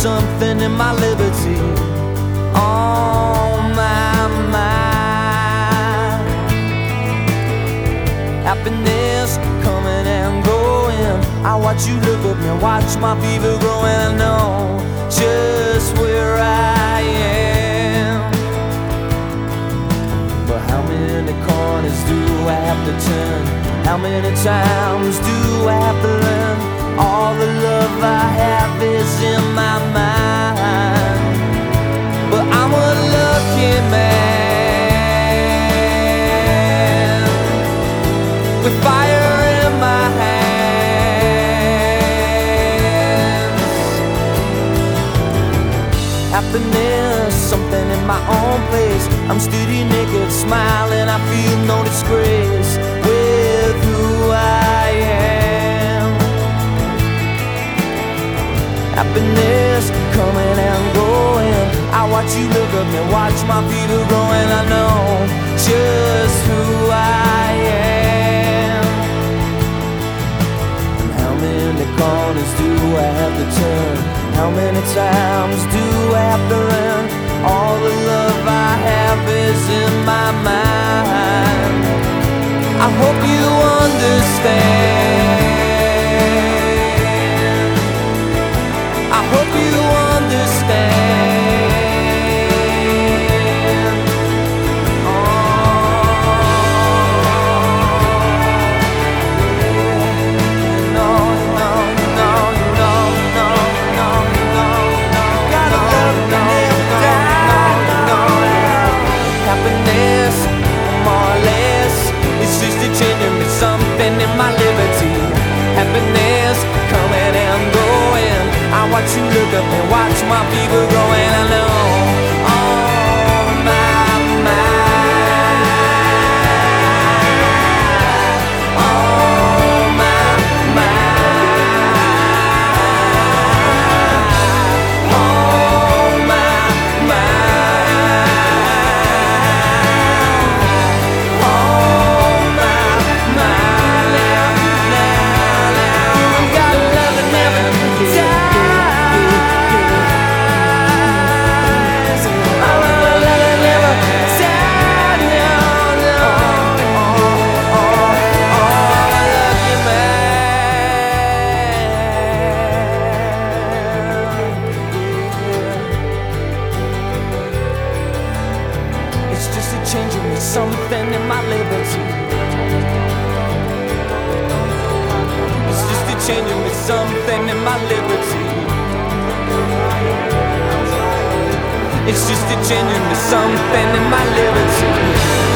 something in my liberty. On my mind, happiness coming and going. I watch you look at me, watch my fever growing. I know just where I am, but how many corners do I have to turn? How many times do I have to learn? All the love I have is in my mind, but I'm a lucky man with fire in my hands. Happiness, something in my own place. I'm steady, naked, smiling. I feel no disgrace with who I am. Happiness coming and going. I watch you look at me, watch my feet are growing. I know just who I am. And how many corners do I have to turn? How many times do I have to learn? All the love I have is in my mind. I hope you understand. I hope you understand. Oh, no, no, no, no, no, no, no. Gotta love me down. Happiness, more or less, it's just a changing me something in my liberty. Happiness coming and going. I watch you look up and watch my fever growing. I know on my mind, on my mind, on my mind, on my mind. Now, gotta love it, never die. It's just a changing me something in my liberty. It's just a changing me something in my liberty. It's just a changing me something in my liberty.